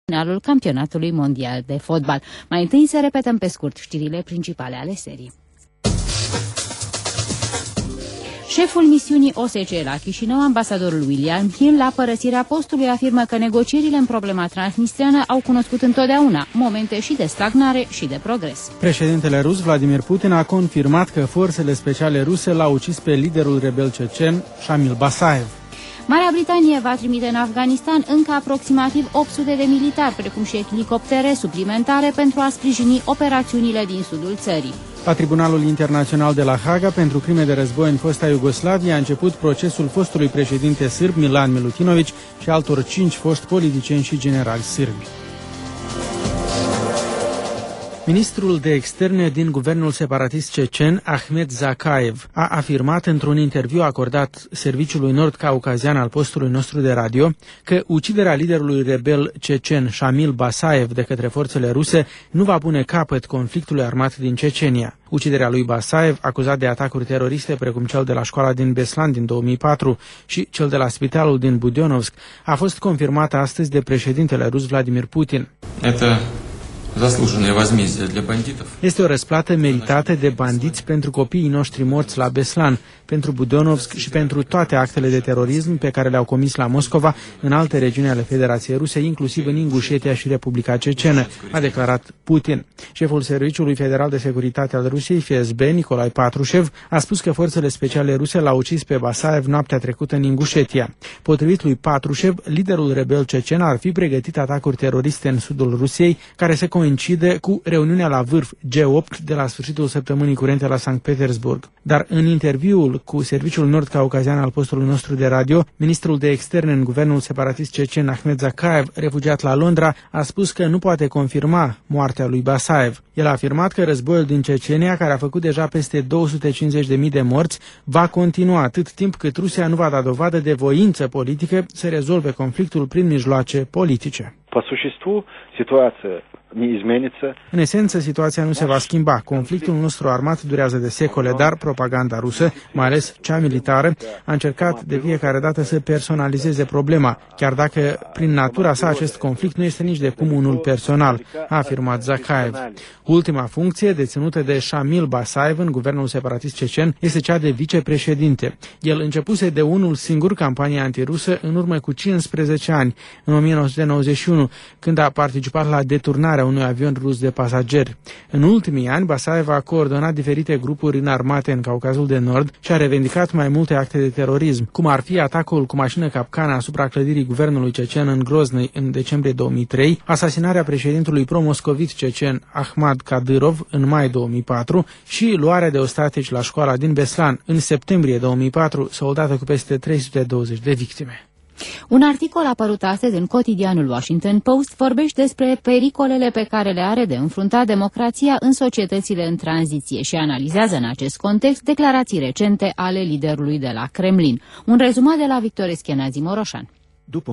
finalul campionatului mondial de fotbal. Mai întâi să repetăm pe scurt știrile principale ale serii. Șeful misiunii OSCE la Chișinău, ambasadorul William Hill, la părăsirea postului, afirmă că negocierile în problema transnistreană au cunoscut întotdeauna momente și de stagnare și de progres. Președintele rus Vladimir Putin a confirmat că forțele speciale ruse l-au ucis pe liderul rebel cecen Shamil Basayev. Marea Britanie va trimite în Afganistan încă aproximativ 800 de militari, precum și elicoptere suplimentare pentru a sprijini operațiunile din sudul țării. La Tribunalul Internațional de la Haga pentru crime de război în fosta Iugoslavie a început procesul fostului președinte sârb Milan Milutinović și altor 5 foști politicieni și generali sârbi. Ministrul de externe din guvernul separatist cecen, Ahmed Zakaev, a afirmat într-un interviu acordat serviciului nord-caucazian al postului nostru de radio că uciderea liderului rebel cecen Shamil Basayev de către forțele ruse nu va pune capăt conflictului armat din Cecenia. Uciderea lui Basayev, acuzat de atacuri teroriste precum cel de la școala din Beslan din 2004 și cel de la spitalul din Budionovsk, a fost confirmată astăzi de președintele rus Vladimir Putin. Este o răsplată meritată de bandiți pentru copiii noștri morți la Beslan, pentru Budionovsk și pentru toate actele de terorism pe care le-au comis la Moscova în alte regiuni ale Federației Ruse, inclusiv în Ingușetia și Republica Cecenă, a declarat Putin. Șeful Serviciului Federal de Securitate al Rusiei, FSB, Nicolae Patrushev, a spus că forțele speciale ruse l-au ucis pe Basayev noaptea trecută în Ingușetia. Potrivit lui Patrushev, liderul rebel cecen ar fi pregătit atacuri teroriste în sudul Rusiei, care se coincide cu reuniunea la vârf G8 de la sfârșitul săptămânii curente la Sankt Petersburg. Dar în interviul cu serviciul nord-caucazian al postului nostru de radio, ministrul de externe în guvernul separatist cecen Ahmed Zakaev, refugiat la Londra, a spus că nu poate confirma moartea lui Basayev. El a afirmat că războiul din Cecenia, care a făcut deja peste 250.000 de morți, va continua atât timp cât Rusia nu va da dovadă de voință politică să rezolve conflictul prin mijloace politice. În esență, situația nu se va schimba. Conflictul nostru armat durează de secole, dar propaganda rusă, mai ales cea militară, a încercat de fiecare dată să personalizeze problema, chiar dacă prin natura sa acest conflict nu este nici de cum unul personal, a afirmat Zakaev. Ultima funcție deținută de Shamil Basayev în guvernul separatist cecen este cea de vicepreședinte. El începuse de unul singur campania antirusă în urmă cu 15 ani, în 1991, când a participat la deturnarea unui avion rus de pasageri. În ultimii ani, Basayev a coordonat diferite grupuri înarmate în Caucazul de Nord și a revendicat mai multe acte de terorism, cum ar fi atacul cu mașină capcană asupra clădirii guvernului cecen în Grozny în decembrie 2003, asasinarea președintelui pro-moscovit cecen Ahmad Kadyrov în mai 2004 și luarea de ostatici la școala din Beslan în septembrie 2004, soldată cu peste 320 de victime. Un articol apărut astăzi în cotidianul Washington Post vorbește despre pericolele pe care le are de înfruntat democrația în societățile în tranziție și analizează în acest context declarații recente ale liderului de la Kremlin. Un rezumat de la Victor Eschenazi Moroșan. După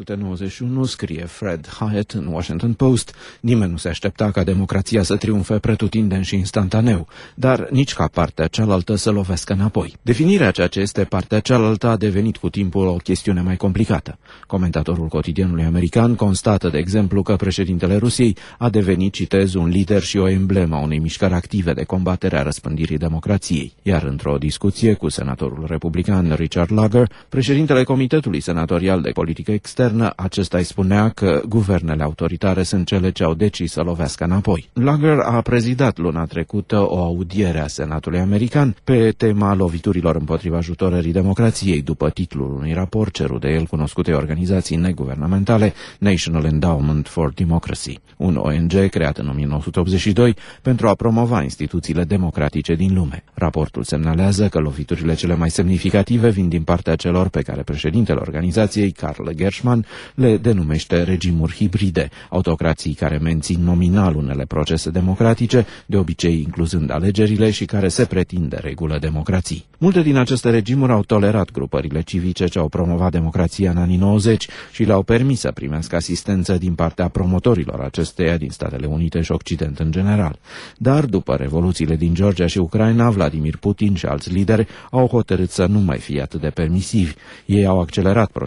1991, scrie Fred Hyatt în Washington Post, nimeni nu se aștepta ca democrația să triumfe pretutindeni și instantaneu, dar nici ca partea cealaltă să lovească înapoi. Definirea ceea ce este partea cealaltă a devenit cu timpul o chestiune mai complicată. Comentatorul cotidianului american constată, de exemplu, că președintele Rusiei a devenit, citez, un lider și o emblemă a unei mișcări active de combatere a răspândirii democrației. Iar într-o discuție cu senatorul republican Richard Lugar, președintele Comitetului Senatorial de Politică Externă, acesta îi spunea că guvernele autoritare sunt cele ce au decis să lovească înapoi. Lager a prezidat luna trecută o audiere a Senatului american pe tema loviturilor împotriva ajutorării democrației, după titlul unui raport cerut de el cunoscutei organizații neguvernamentale National Endowment for Democracy, un ONG creat în 1982 pentru a promova instituțiile democratice din lume. Raportul semnalează că loviturile cele mai semnificative vin din partea celor pe care președintele organizației, Karl Gershman, le denumește regimuri hibride, autocrații care mențin nominal unele procese democratice, de obicei incluzând alegerile, și care se pretind de regulă democrații. Multe din aceste regimuri au tolerat grupările civice ce au promovat democrația în anii 90 și le-au permis să primească asistență din partea promotorilor acesteia din Statele Unite și Occident în general. Dar după revoluțiile din Georgia și Ucraina, Vladimir Putin și alți lideri au hotărât să nu mai fie atât de permisivi. Ei au accelerat procesul de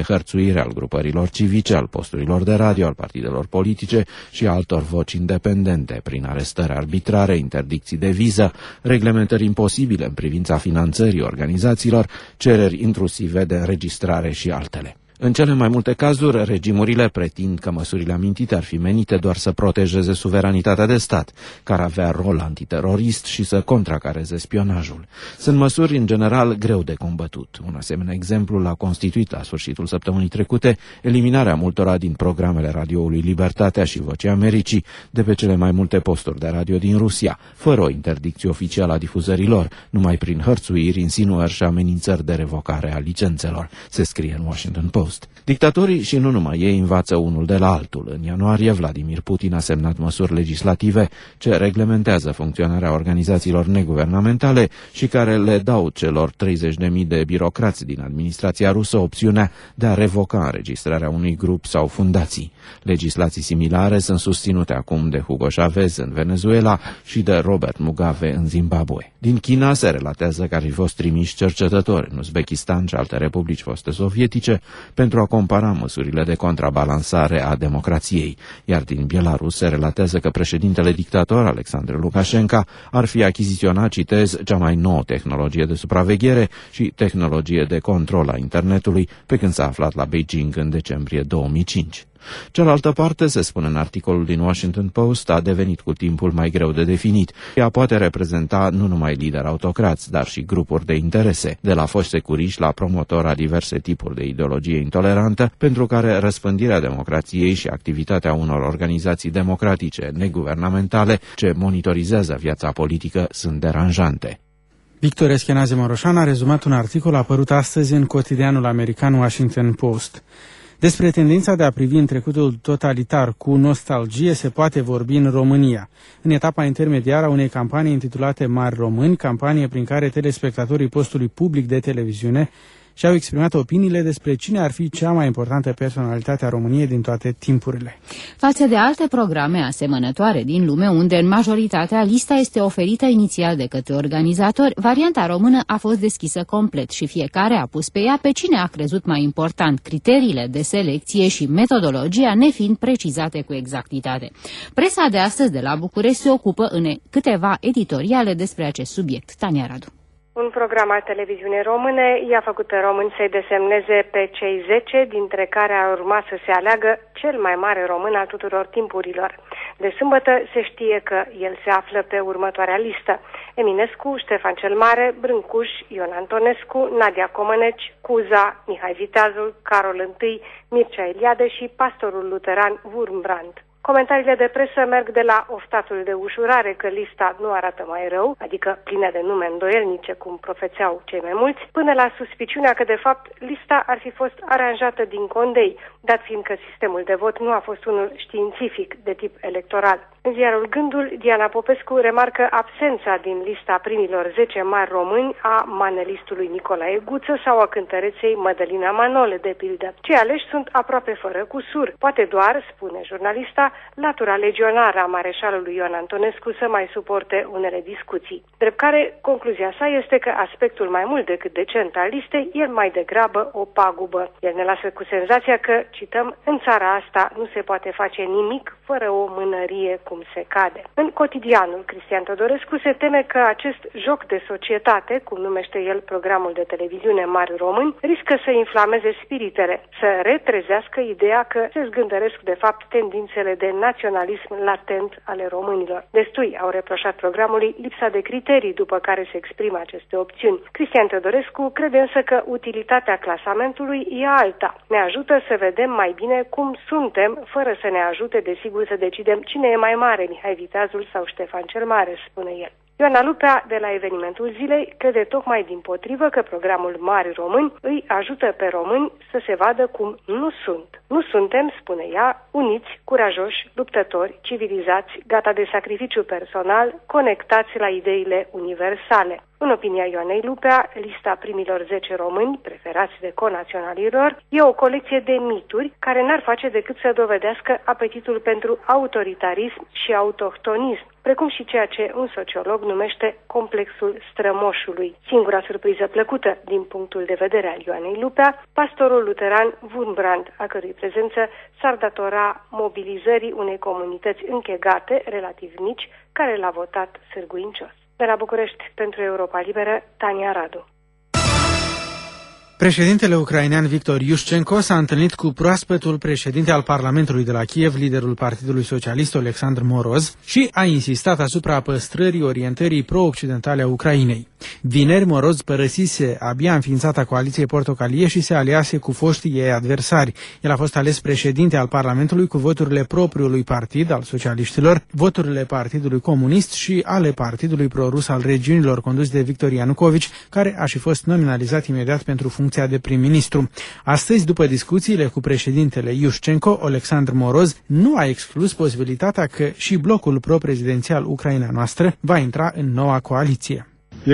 hărțuire al grupărilor civice, al posturilor de radio, al partidelor politice și altor voci independente, prin arestări arbitrare, interdicții de viză, reglementări imposibile în privința finanțării organizațiilor, cereri intrusive de înregistrare și altele. În cele mai multe cazuri, regimurile pretind că măsurile amintite ar fi menite doar să protejeze suveranitatea de stat, care avea rol antiterorist și să contracareze spionajul. Sunt măsuri, în general, greu de combătut. Un asemenea exemplu l-a constituit la sfârșitul săptămânii trecute eliminarea multora din programele radioului Libertatea și Vocea Americii de pe cele mai multe posturi de radio din Rusia, fără o interdicție oficială a difuzărilor, numai prin hărțuiri, insinuări și amenințări de revocare a licențelor, se scrie în Washington Post. Dictatorii și nu numai ei învață unul de la altul. În ianuarie, Vladimir Putin a semnat măsuri legislative ce reglementează funcționarea organizațiilor neguvernamentale și care le dau celor 30.000 de birocrați din administrația rusă opțiunea de a revoca înregistrarea unui grup sau fundații. Legislații similare sunt susținute acum de Hugo Chavez în Venezuela și de Robert Mugabe în Zimbabwe. Din China se relatează că ar fi fost trimiși cercetători în Uzbekistan și alte republici foste sovietice pentru a compara măsurile de contrabalansare a democrației, iar din Belarus se relatează că președintele dictator Alexandru Lukashenko ar fi achiziționat, citez, cea mai nouă tehnologie de supraveghere și tehnologie de control a internetului, pe când s-a aflat la Beijing în decembrie 2005. Cealaltă parte, se spune în articolul din Washington Post, a devenit cu timpul mai greu de definit. Ea poate reprezenta nu numai lideri autocrați, dar și grupuri de interese, de la foști securiști la promotori a diverse tipuri de ideologie intolerantă, pentru care răspândirea democrației și activitatea unor organizații democratice neguvernamentale ce monitorizează viața politică sunt deranjante. Victor Eschenazi Moroșan a rezumat un articol apărut astăzi în cotidianul american Washington Post. Despre tendința de a privi în trecutul totalitar cu nostalgie se poate vorbi în România. În etapa intermediară a unei campanii intitulate Mari Români, campanie prin care telespectatorii postului public de televiziune și-au exprimat opiniile despre cine ar fi cea mai importantă personalitate a României din toate timpurile. Față de alte programe asemănătoare din lume, unde în majoritatea lista este oferită inițial de către organizatori, varianta română a fost deschisă complet și fiecare a pus pe ea pe cine a crezut mai important, criteriile de selecție și metodologia nefiind precizate cu exactitate. Presa de astăzi de la București se ocupă în câteva editoriale despre acest subiect. Tania Radu. Un program al televiziunii române i-a făcut pe români să-i desemneze pe cei 10, dintre care ar urma să se aleagă cel mai mare român al tuturor timpurilor. De sâmbătă se știe că el se află pe următoarea listă: Eminescu, Ștefan cel Mare, Brâncuș, Ion Antonescu, Nadia Comăneci, Cuza, Mihai Viteazul, Carol I, Mircea Eliade și pastorul luteran Wurmbrand. Comentariile de presă merg de la oftatul de ușurare că lista nu arată mai rău, adică plină de nume îndoielnice, cum profețeau cei mai mulți, până la suspiciunea că, de fapt, lista ar fi fost aranjată din condei, dat fiind că sistemul de vot nu a fost unul științific de tip electoral. În ziarul Gândul, Diana Popescu remarcă absența din lista primilor 10 mari români a manelistului Nicolae Guță sau a cântăreței Mădălina Manole, de pildă. Cei aleși sunt aproape fără cusur. Poate doar, spune jurnalista, latura legionară a mareșalului Ion Antonescu să mai suporte unele discuții. Drept care, concluzia sa este că aspectul mai mult decât decent al listei e mai degrabă o pagubă. El ne lasă cu senzația că, cităm, în țara asta nu se poate face nimic fără o mânărie cum se cade. În cotidianul, Cristian Todorescu se teme că acest joc de societate, cum numește el programul de televiziune Mari Români, riscă să inflameze spiritele, să retrezească ideea că se zgândăresc de fapt tendințele de naționalism latent ale românilor. Destui au reproșat programului lipsa de criterii după care se exprimă aceste opțiuni. Cristian Teodorescu crede însă că utilitatea clasamentului e alta. Ne ajută să vedem mai bine cum suntem, fără să ne ajute, desigur, să decidem cine e mai mare, Mihai Viteazul sau Ștefan cel Mare, spune el. Ioana Lupea, de la Evenimentul Zilei, crede tocmai dimpotrivă că programul Mari Români îi ajută pe români să se vadă cum nu sunt. Nu suntem, spune ea, uniți, curajoși, luptători, civilizați, gata de sacrificiu personal, conectați la ideile universale. În opinia Ioanei Lupea, lista primilor 10 români, preferați de conaționalilor, e o colecție de mituri care n-ar face decât să dovedească apetitul pentru autoritarism și autohtonism, precum și ceea ce un sociolog numește complexul strămoșului. Singura surpriză plăcută din punctul de vedere al Ioanei Lupea, pastorul luteran Wurmbrand, a cărui prezență s-ar datora mobilizării unei comunități închegate, relativ mici, care l-a votat sârguincios. De la București, pentru Europa Liberă, Tania Radu. Președintele ucrainean Victor Iushchenko s-a întâlnit cu proaspătul președinte al Parlamentului de la Kiev, liderul Partidului Socialist Oleksandr Moroz, și a insistat asupra păstrării orientării pro-occidentale a Ucrainei. Vineri, Moroz părăsise abia înființata coaliție portocalie și se aliase cu foștii ei adversari. El a fost ales președinte al Parlamentului cu voturile propriului partid al socialiștilor, voturile Partidului Comunist și ale Partidului Pro-Rus al regiunilor condus de Victor Ianukovici, care a și fost nominalizat imediat pentru funcția de prim-ministru. Astăzi, după discuțiile cu președintele Iushchenko, Oleksandr Moroz nu a exclus posibilitatea că și blocul pro-prezidențial Ucraina Noastră va intra în noua coaliție.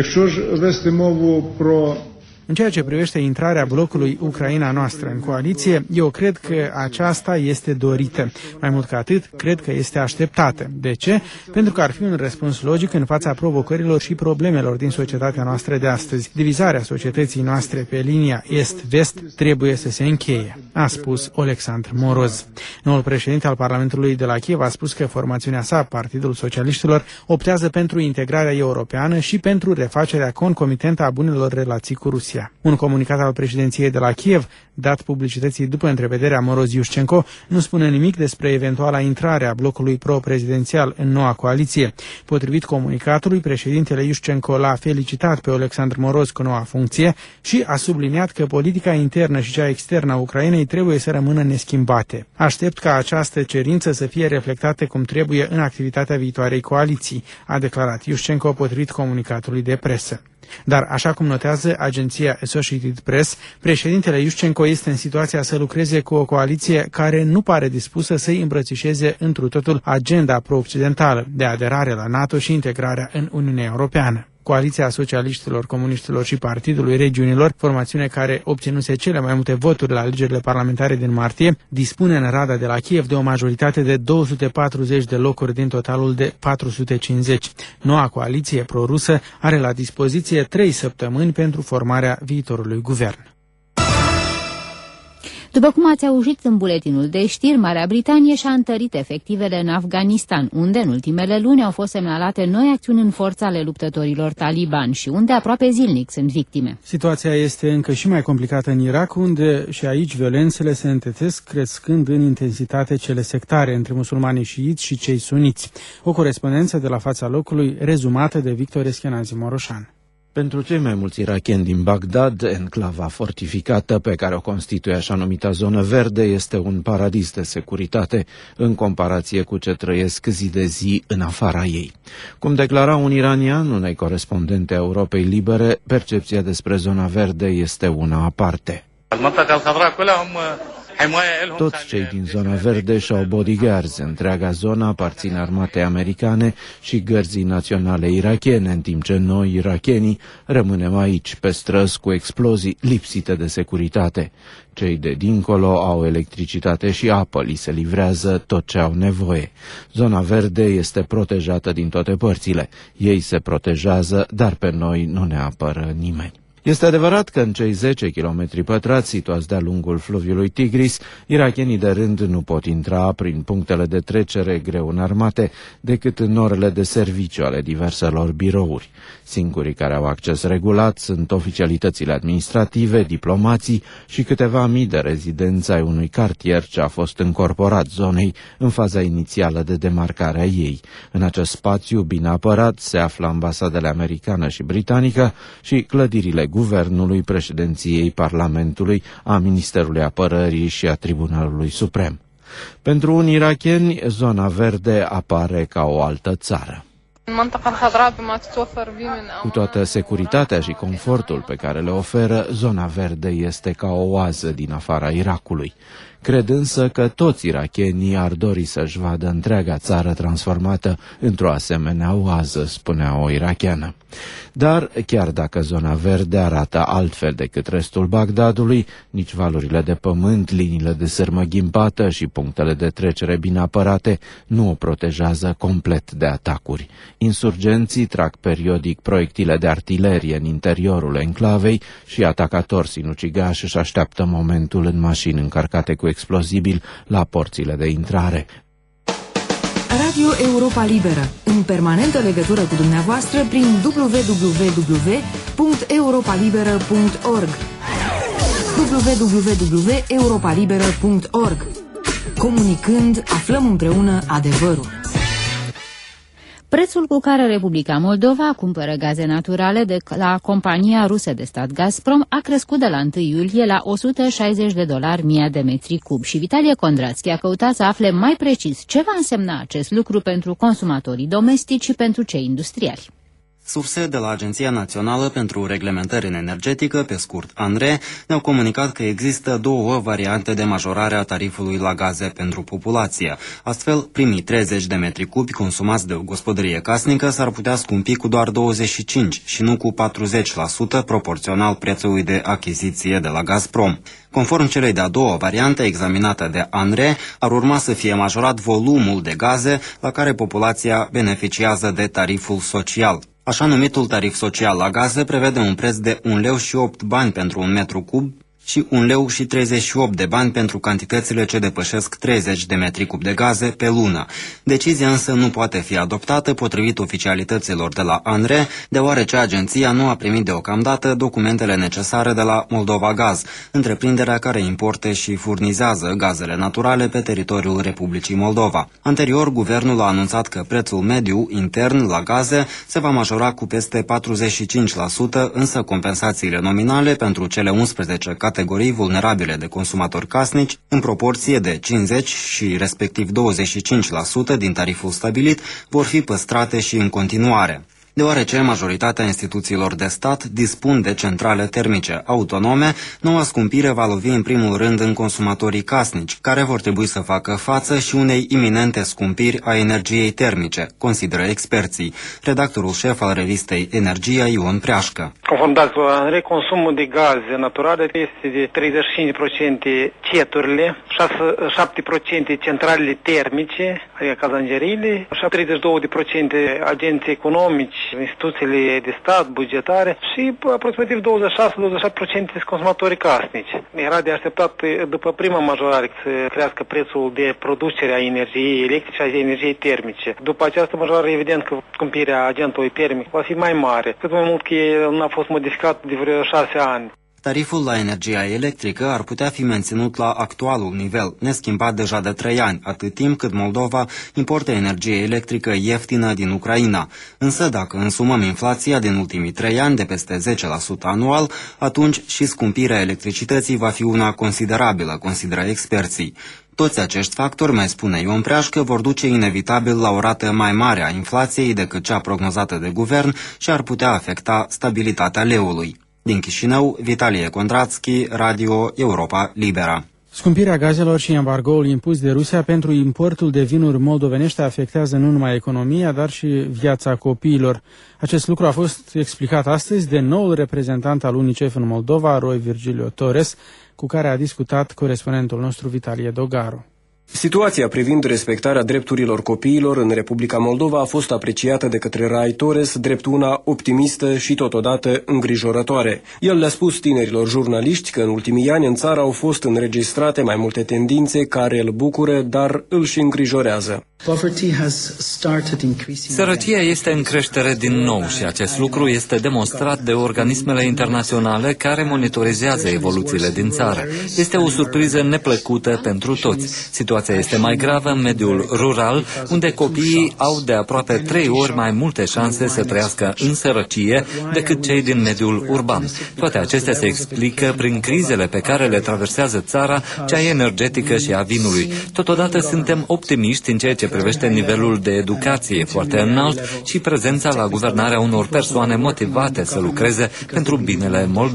În ceea ce privește intrarea blocului Ucraina Noastră în coaliție, eu cred că aceasta este dorită. Mai mult ca atât, cred că este așteptată. De ce? Pentru că ar fi un răspuns logic în fața provocărilor și problemelor din societatea noastră de astăzi. Divizarea societății noastre pe linia est-vest trebuie să se încheie, a spus Oleksandr Moroz. Noul președinte al Parlamentului de la Kiev a spus că formațiunea sa, Partidul Socialiștilor, optează pentru integrarea europeană și pentru refacerea concomitentă a bunelor relații cu Rusia. Un comunicat al președinției de la Kiev, dat publicității după întrevederea Moroz-Iushchenko, nu spune nimic despre eventuala intrare a blocului pro-prezidențial în noua coaliție. Potrivit comunicatului, președintele Iushchenko l-a felicitat pe Oleksandr Moroz cu noua funcție și a subliniat că politica internă și cea externă a Ucrainei trebuie să rămână neschimbate. Aștept ca această cerință să fie reflectată cum trebuie în activitatea viitoarei coaliții, a declarat Iushchenko potrivit comunicatului de presă. Dar, așa cum notează agenția Associated Press, președintele Iushchenko este în situația să lucreze cu o coaliție care nu pare dispusă să-i îmbrățișeze întru totul agenda pro-occidentală de aderare la NATO și integrarea în Uniunea Europeană. Coaliția Socialiștilor, Comuniștilor și Partidului Regiunilor, formațiune care obținuse cele mai multe voturi la alegerile parlamentare din martie, dispune în Rada de la Kiev de o majoritate de 240 de locuri din totalul de 450. Noua coaliție pro-rusă are la dispoziție 3 săptămâni pentru formarea viitorului guvern. După cum ați auzit în buletinul de știri, Marea Britanie și-a întărit efectivele în Afganistan, unde în ultimele luni au fost semnalate noi acțiuni în forța ale luptătorilor taliban și unde aproape zilnic sunt victime. Situația este încă și mai complicată în Irak, unde și aici violențele se întetesc, crescând în intensitate cele sectare între musulmanii șiiți și cei suniți. O corespondență de la fața locului, rezumată de Victor Eschenazi Moroșan. Pentru cei mai mulți iracheni din Bagdad, enclava fortificată pe care o constituie așa numita zonă verde este un paradis de securitate în comparație cu ce trăiesc zi de zi în afara ei. Cum declara un iranian unei corespondente a Europei Libere, percepția despre zona verde este una aparte. Toți cei din zona verde și-au bodyguards. Întreaga zonă aparține armatei americane și gărzii naționale irakiene, în timp ce noi, irakienii, rămânem aici, pe străzi cu explozii lipsite de securitate. Cei de dincolo au electricitate și apă, li se livrează tot ce au nevoie. Zona verde este protejată din toate părțile. Ei se protejează, dar pe noi nu ne apără nimeni. Este adevărat că în cei 10 km pătrați situați de-a lungul fluviului Tigris, irakienii de rând nu pot intra prin punctele de trecere greu înarmate decât în orele de serviciu ale diverselor birouri. Singurii care au acces regulat sunt oficialitățile administrative, diplomații și câteva mii de rezidenți ai unui cartier ce a fost încorporat zonei în faza inițială de demarcare a ei. În acest spațiu bine apărat se află ambasadele americană și britanică și clădirile Guvernului, Președinției, Parlamentului, a Ministerului Apărării și a Tribunalului Suprem. Pentru unii irakieni, zona verde apare ca o altă țară. Cu toată securitatea și confortul pe care le oferă, zona verde este ca o oază din afara Irakului. Cred însă că toți irakienii ar dori să-și vadă întreaga țară transformată într-o asemenea oază, spunea o irakiană. Dar, chiar dacă zona verde arată altfel decât restul Bagdadului, nici valurile de pământ, liniile de sârmă ghimpată și punctele de trecere bine apărate nu o protejează complet de atacuri. Insurgenții trag periodic proiectile de artilerie în interiorul enclavei și atacatori sinucigași își așteaptă momentul în mașini încărcate cu explozibili la porțile de intrare. Radio Europa Liberă, în permanentă legătură cu dumneavoastră prin www.europalibera.org www.europalibera.org. Comunicând, aflăm împreună adevărul. Prețul cu care Republica Moldova cumpără gaze naturale de la compania rusă de stat Gazprom a crescut de la 1 iulie la $160 mii de metri cub și Vitalie Condrațchi a căutat să afle mai precis ce va însemna acest lucru pentru consumatorii domestici și pentru cei industriali. Surse de la Agenția Națională pentru Reglementare Energetică, pe scurt ANRE, ne-au comunicat că există două variante de majorare a tarifului la gaze pentru populație. Astfel, primii 30 de metri cubi consumați de o gospodărie casnică s-ar putea scumpi cu doar 25 și nu cu 40% proporțional prețului de achiziție de la Gazprom. Conform celei de-a doua variante examinată de ANRE, ar urma să fie majorat volumul de gaze la care populația beneficiază de tariful social. Așa numitul tarif social la gaze prevede un preț de 1,08 lei pentru un metru cub și 1,38 lei pentru cantitățile ce depășesc 30 de metri cub de gaze pe lună. Decizia însă nu poate fi adoptată potrivit oficialităților de la ANRE, deoarece agenția nu a primit deocamdată documentele necesare de la Moldova Gaz, întreprinderea care importe și furnizează gazele naturale pe teritoriul Republicii Moldova. Anterior, guvernul a anunțat că prețul mediu intern la gaze se va majora cu peste 45%, însă compensațiile nominale pentru cele 11 categorii vulnerabile de consumatori casnici, în proporție de 50 și respectiv 25% din tariful stabilit, vor fi păstrate și în continuare. Deoarece majoritatea instituțiilor de stat dispun de centrale termice autonome, noua scumpire va lovi în primul rând în consumatorii casnici, care vor trebui să facă față și unei iminente scumpiri a energiei termice, consideră experții. Redactorul șef al revistei Energia, Ion Preașcă. Conform datelor ANRE, consumul de gaze naturale este de 35% ceturile, 7% centralele termice, adică cazangeriile, 32% agenții economici, instituțiile de stat, bugetare și aproximativ 26-27% consumatorii casnici. Era de așteptat după prima majorare să crească prețul de producere a energiei electrice și a energiei termice. După această majorare, evident că scumpirea agentului termic va fi mai mare, cât mai mult că el n-a fost modificat de vreo 6 ani. Tariful la energia electrică ar putea fi menținut la actualul nivel, neschimbat deja de 3 ani, atât timp cât Moldova importă energie electrică ieftină din Ucraina. Însă, dacă însumăm inflația din ultimii 3 ani de peste 10% anual, atunci și scumpirea electricității va fi una considerabilă, consideră experții. Toți acești factori, mai spune Ion Preașcă, vor duce inevitabil la o rată mai mare a inflației decât cea prognozată de guvern și ar putea afecta stabilitatea leului. Din Chișinău, Vitalie Condrațchi, Radio Europa Libera. Scumpirea gazelor și embargoul impus de Rusia pentru importul de vinuri moldovenești afectează nu numai economia, dar și viața copiilor. Acest lucru a fost explicat astăzi de noul reprezentant al UNICEF în Moldova, Roy Virgilio Torres, cu care a discutat corespondentul nostru Vitalie Dogaru. Situația privind respectarea drepturilor copiilor în Republica Moldova a fost apreciată de către Rai Torres drept una optimistă și totodată îngrijorătoare. El le-a spus tinerilor jurnaliști că în ultimii ani în țară au fost înregistrate mai multe tendințe care îl bucură, dar îl și îngrijorează. Sărăcia este în creștere din nou și acest lucru este demonstrat de organismele internaționale care monitorizează evoluțiile din țară. Este o surpriză neplăcută pentru toți. Situația este mai gravă în mediul rural, unde copiii au de aproape 3 ori mai multe șanse să trăiască în sărăcie decât cei din mediul urban. Toate acestea se explică prin crizele pe care le traversează țara, cea energetică și a vinului. Totodată suntem optimiști în ceea ce privește nivelul de educație foarte înalt și prezența la guvernarea unor persoane motivate să lucreze pentru binele Moldovei.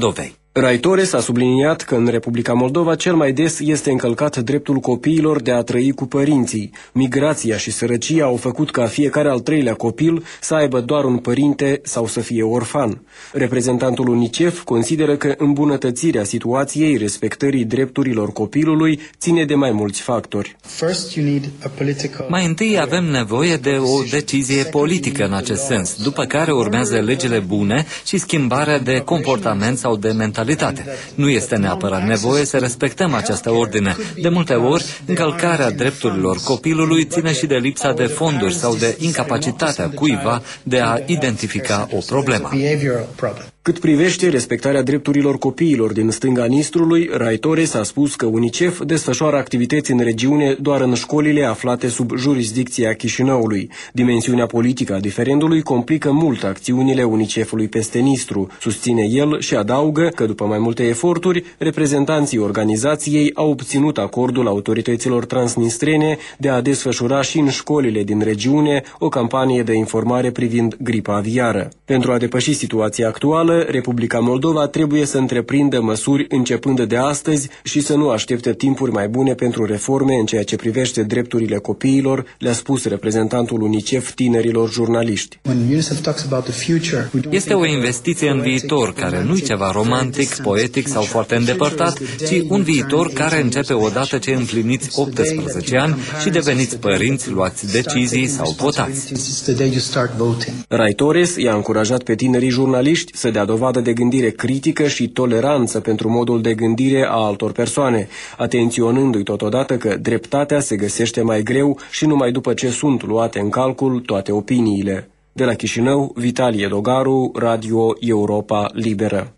Raitores a subliniat că în Republica Moldova cel mai des este încălcat dreptul copiilor de a trăi cu părinții. Migrația și sărăcia au făcut ca fiecare al treilea copil să aibă doar un părinte sau să fie orfan. Reprezentantul UNICEF consideră că îmbunătățirea situației respectării drepturilor copilului ține de mai mulți factori. Mai întâi avem nevoie de o decizie politică în acest sens, după care urmează legile bune și schimbarea de comportament sau de mentalitate. Nu este neapărat nevoie să respectăm această ordine. De multe ori, încălcarea drepturilor copilului ține și de lipsa de fonduri sau de incapacitatea cuiva de a identifica o problemă. Cât privește respectarea drepturilor copiilor din stânga Nistrului, Raitores a spus că UNICEF desfășoară activități în regiune doar în școlile aflate sub jurisdicția Chișinăului. Dimensiunea politică a diferendului complică mult acțiunile UNICEF-ului peste Nistru, susține el și adaugă că după mai multe eforturi, reprezentanții organizației au obținut acordul autorităților transnistrene de a desfășura și în școlile din regiune o campanie de informare privind gripa aviară. Pentru a depăși situația actuală, Republica Moldova trebuie să întreprindă măsuri începând de astăzi și să nu aștepte timpuri mai bune pentru reforme în ceea ce privește drepturile copiilor, le-a spus reprezentantul UNICEF tinerilor jurnaliști. Este o investiție în viitor, care nu-i ceva romantic, poetic sau foarte îndepărtat, ci un viitor care începe odată ce împliniți 18 ani și deveniți părinți, luați decizii sau votați. Raitores i-a încurajat pe tinerii jurnaliști să dea dovadă de gândire critică și toleranță pentru modul de gândire a altor persoane, atenționându-i totodată că dreptatea se găsește mai greu și numai după ce sunt luate în calcul toate opiniile. De la Chișinău, Vitalie Dogaru, Radio Europa Liberă.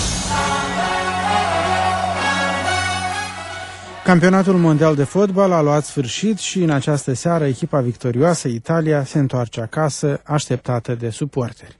Campionatul mondial de fotbal a luat sfârșit și în această seară echipa victorioasă, Italia, se întoarce acasă, așteptată de suporteri.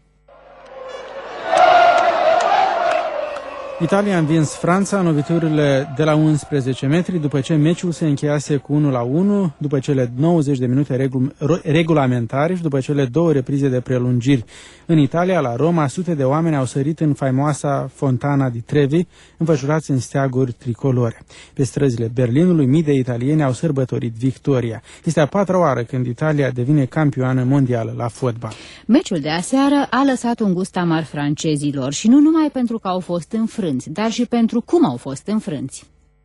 Italia a învins Franța în loviturile de la 11 metri după ce meciul se încheiase cu 1-1, după cele 90 de minute regulamentare și după cele 2 reprize de prelungiri. În Italia, la Roma, sute de oameni au sărit în faimoasa Fontana di Trevi, înfășurați în steaguri tricolore. Pe străzile Berlinului, mii de italieni au sărbătorit victoria. Este a 4-a oară când Italia devine campioană mondială la fotbal. Meciul de aseară a lăsat un gust amar francezilor și nu numai pentru că au fost înfrânți, dar și pentru cum au fost înfrânți.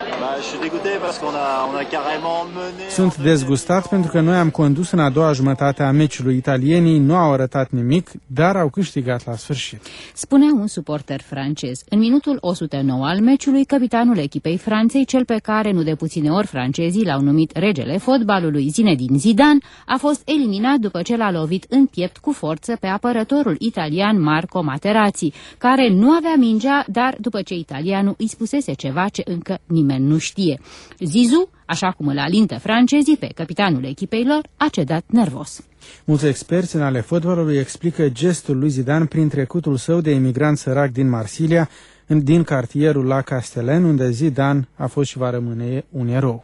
Sunt dezgustat pentru că noi am condus în a doua jumătate a meciului. Italienii nu au arătat nimic, dar au câștigat la sfârșit, spunea un suporter francez. În minutul 109 al meciului, capitanul echipei Franței, cel pe care nu de puține ori francezii l-au numit regele fotbalului, Zinedine Zidane, a fost eliminat după ce l-a lovit în piept cu forță pe apărătorul italian Marco Materazzi, care nu avea mingea, dar după ce italianul îi spusese ceva ce încă nimeni nu știe. Zizou, așa cum îl alintă francezii pe capitanul echipei lor, a cedat nervos. Mulți experți în ale fotbalului explică gestul lui Zidane prin trecutul său de imigrant sărac din Marsilia, din cartierul La Castellane, unde Zidane a fost și va rămâne un erou.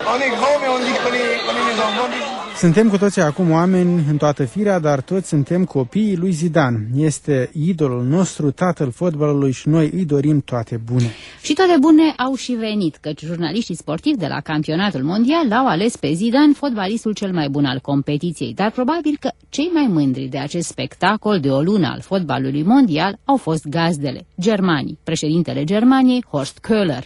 Suntem cu toții acum oameni în toată firea, dar toți suntem copiii lui Zidane. Este idolul nostru, tatăl fotbalului și noi îi dorim toate bune. Și toate bune au și venit, căci jurnaliștii sportivi de la campionatul mondial l-au ales pe Zidane fotbalistul cel mai bun al competiției, dar probabil că cei mai mândri de acest spectacol de o lună al fotbalului mondial au fost gazdele, germanii, președintele Germaniei, Horst Köhler.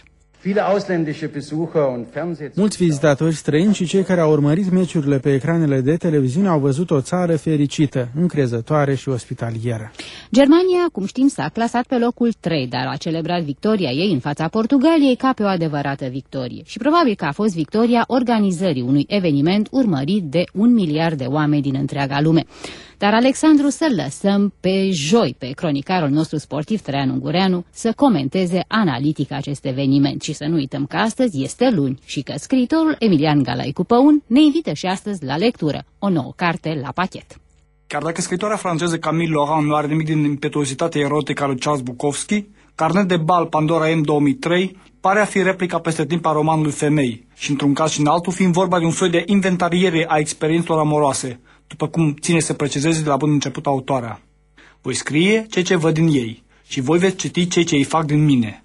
Mulți vizitatori străini și cei care au urmărit meciurile pe ecranele de televiziune au văzut o țară fericită, încrezătoare și ospitalieră. Germania, cum știm, s-a clasat pe locul 3, dar a celebrat victoria ei în fața Portugaliei ca pe o adevărată victorie. Și probabil că a fost victoria organizării unui eveniment urmărit de 1 miliard de oameni din întreaga lume. Dar, Alexandru, să lăsăm pe joi pe cronicarul nostru sportiv, Traian Ungureanu, să comenteze analitic acest eveniment. Și să nu uităm că astăzi este luni și că scriitorul Emilian Galaicu Păun ne invită și astăzi la lectură, o nouă carte la pachet. Chiar dacă scriitoarea franceză Camille Laurent nu are nimic din impetuozitatea erotică a lui Charles Bukowski, Carnet de bal Pandora M 2003 pare a fi replica peste timp a romanului Femei și, într-un caz și în altul, fiind vorba de un soi de inventariere a experiențelor amoroase, după cum ține să precizeze de la bun început autoarea. Voi scrie ceea ce văd din ei și voi veți citi ceea ce îi fac din mine.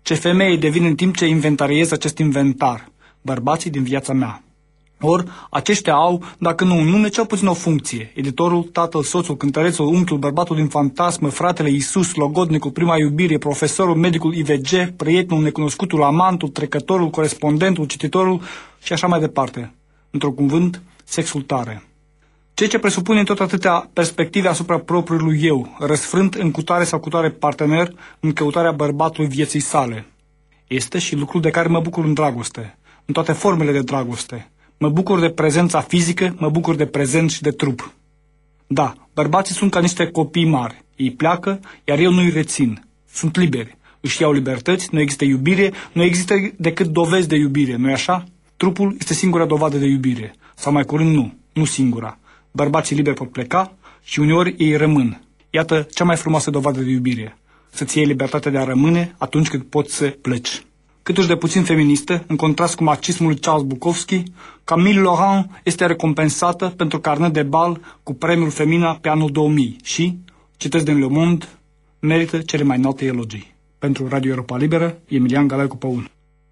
Ce femeie devin în timp ce inventariez acest inventar? Bărbații din viața mea. Ori, aceștia au, dacă nu un nume, cel puțin o funcție. Editorul, tatăl, soțul, cântărețul, unchiul, bărbatul din fantasmă, fratele Iisus, logodnicul, prima iubire, profesorul, medicul IVG, prietenul, necunoscutul, amantul, trecătorul, corespondentul, cititorul și așa mai departe. Într-un cuvânt, sexul tare. Ceea ce presupune tot atâtea perspective asupra propriului eu, răsfrânt în cutare sau cutare partener în căutarea bărbatului vieții sale. Este și lucrul de care mă bucur în dragoste, în toate formele de dragoste. Mă bucur de prezența fizică, mă bucur de prezent și de trup. Da, bărbații sunt ca niște copii mari. Ei pleacă, iar eu nu-i rețin. Sunt liberi. Își iau libertăți, nu există iubire, nu există decât dovezi de iubire, nu-i așa? Trupul este singura dovadă de iubire. Sau mai curând nu singura. Bărbații liberi pot pleca și uneori ei rămân. Iată cea mai frumoasă dovadă de iubire. Să-ți iei libertatea de a rămâne atunci când poți să pleci. Câtuși de puțin feministă, în contrast cu marxismul lui Charles Bukowski, Camille Laurent este recompensată pentru carnet de bal cu premiul Femina pe anul 2000 și, citesc din Le Monde, merită cele mai înalte elogii. Pentru Radio Europa Liberă, Emilian Galaicu Păun.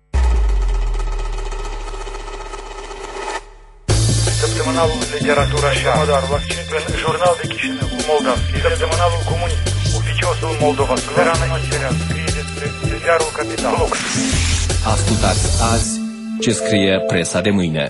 Săptămânalul Literatura și Amadar, Jurnal de Chișinău, Moldavski, Săptămânalul Comunism, Oficiosul Moldova, Suverană Istoria, scrie despre Ziarul Capital. Ascultați azi ce scrie presa de mâine.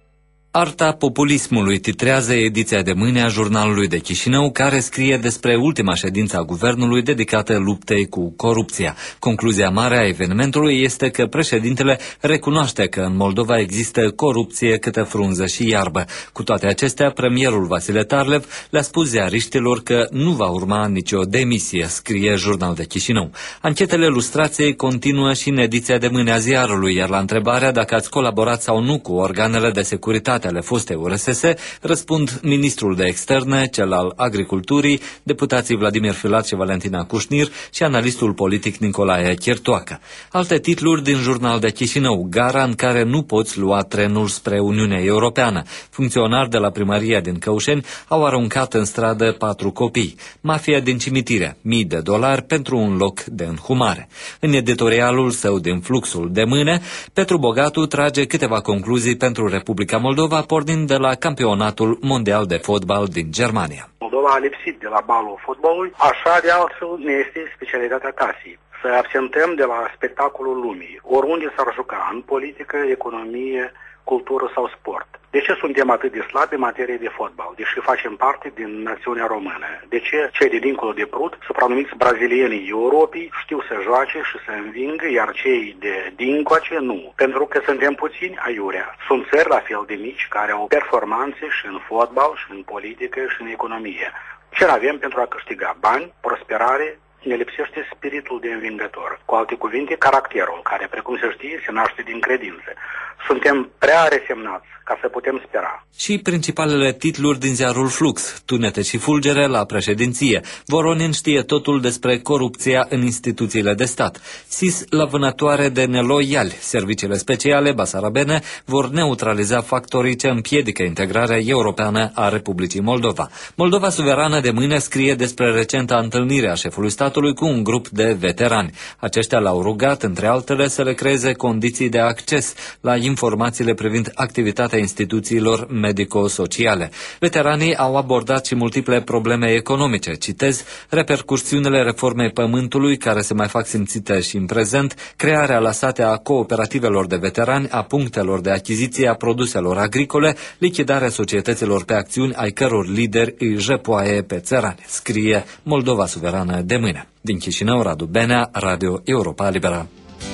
Arta populismului titrează ediția de mâine a Jurnalului de Chișinău, care scrie despre ultima ședință a guvernului dedicată luptei cu corupția. Concluzia mare a evenimentului este că președintele recunoaște că în Moldova există corupție câtă frunză și iarbă. Cu toate acestea, premierul Vasile Tarlev le-a spus ziariștilor că nu va urma nicio demisie, scrie Jurnal de Chișinău. Anchetele lustrației continuă și în ediția de mâine a ziarului, iar la întrebarea dacă ați colaborat sau nu cu organele de securitate ale fostei URSS, răspund ministrul de externe, cel al agriculturii, deputații Vladimir Filat și Valentina Cușnir și analistul politic Nicolae Chirtoacă. Alte titluri din Jurnal de Chișinău: gara în care nu poți lua trenul spre Uniunea Europeană. Funcționari de la primăria din Căușeni au aruncat în stradă 4 copii. Mafia din cimitire, $1000 pentru un loc de înhumare. În editorialul său din Fluxul de mâine, Petru Bogatu trage câteva concluzii pentru Republica Moldova, pornind de la campionatul mondial de fotbal din Germania. Moldova a lipsit de la balul fotbalului, așa de altfel ne este specialitatea casei. Să absentăm de la spectacolul lumii, oriunde s-ar juca, în politică, economie, cultură sau sport. De ce suntem atât de slabi în materie de fotbal, deși facem parte din națiunea română? De ce cei de dincolo de Prut, supranumiți brazilienii Europei, știu să joace și să învingă, iar cei de dincoace nu? Pentru că suntem puțini aiurea. Sunt țări la fel de mici care au performanțe și în fotbal, și în politică, și în economie. Ce avem pentru a câștiga bani, prosperare? Ne lipsește spiritul de învingător. Cu alte cuvinte, caracterul, care, precum se știe, se naște din credință. Suntem prea resemnați ca să putem spera. Și principalele titluri din ziarul Flux: tunete și fulgere la președinție. Voronin știe totul despre corupția în instituțiile de stat. SIS la vânătoare de neloiali. Serviciile speciale basarabene vor neutraliza factorii ce împiedică integrarea europeană a Republicii Moldova. Moldova suverană de mâine scrie despre recenta întâlnire a șefului statului cu un grup de veterani. Aceștia l-au rugat, între altele, să le creeze condiții de acces la informațiile privind activitatea instituțiilor medico-sociale. Veteranii au abordat și multiple probleme economice. Citez: repercursiunile reformei pământului, care se mai fac simțite și în prezent, crearea la sate a cooperativelor de veterani, a punctelor de achiziție a produselor agricole, lichidarea societăților pe acțiuni ai căror lideri îi jăpoaie pe țărani, scrie Moldova suverană de mâine. Din Chișinău, Radu Benea, Radio Europa Liberă.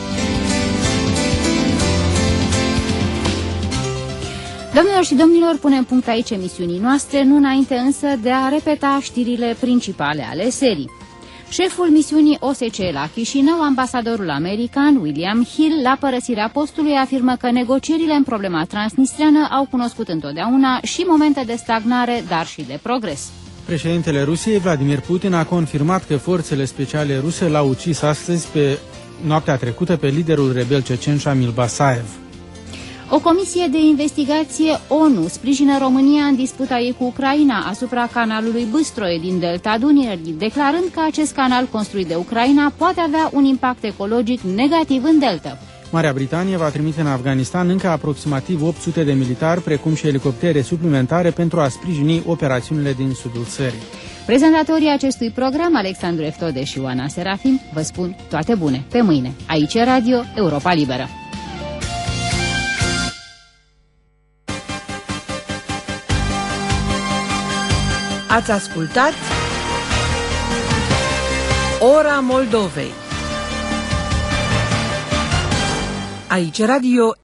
Doamnelor și domnilor, punem punct aici emisiunii noastre, nu înainte însă de a repeta știrile principale ale serii. Șeful misiunii OSCE la Chișinău, ambasadorul american William Hill, la părăsirea postului, afirmă că negocierile în problema transnistreană au cunoscut întotdeauna și momente de stagnare, dar și de progres. Președintele Rusiei, Vladimir Putin, a confirmat că forțele speciale ruse l-au ucis astăzi, pe noaptea trecută, pe liderul rebel cecen Shamil Basayev. O comisie de investigație ONU sprijină România în disputa ei cu Ucraina asupra canalului Bâstroe din delta Dunării, declarând că acest canal construit de Ucraina poate avea un impact ecologic negativ în delta. Marea Britanie va trimite în Afganistan încă aproximativ 800 de militari, precum și elicoptere suplimentare pentru a sprijini operațiunile din sudul țării. Prezentatorii acestui program, Alexandru Eftode și Oana Serafim, vă spun toate bune. Pe mâine. Aici e Radio Europa Liberă. Ați ascultat Ora Moldovei. Aici Radio